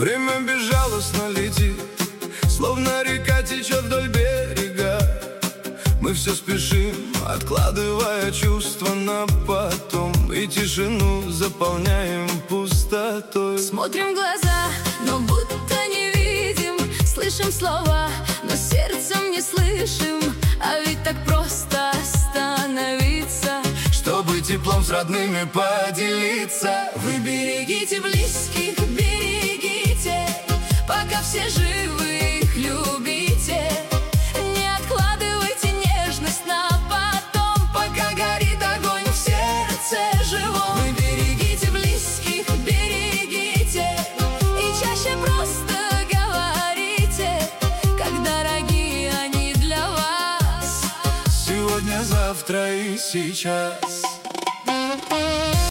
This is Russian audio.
Время безжалостно летит, словно река течет вдоль берега. Мы все спешим, откладывая чувства на потом, и тишину заполняем пустотой. Смотрим в глаза, но будто не видим, слышим слова, но сердцем не слышим. А ведь так просто остановиться, чтобы теплом с родными поделиться. вы берегите близких, берегите, пока все живы, их любите. Не откладывайте нежность на потом, пока горит огонь в сердце живом. Вы берегите близких, берегите, и чаще просто говорите, как дороги они для вас. Сегодня, завтра и сейчас.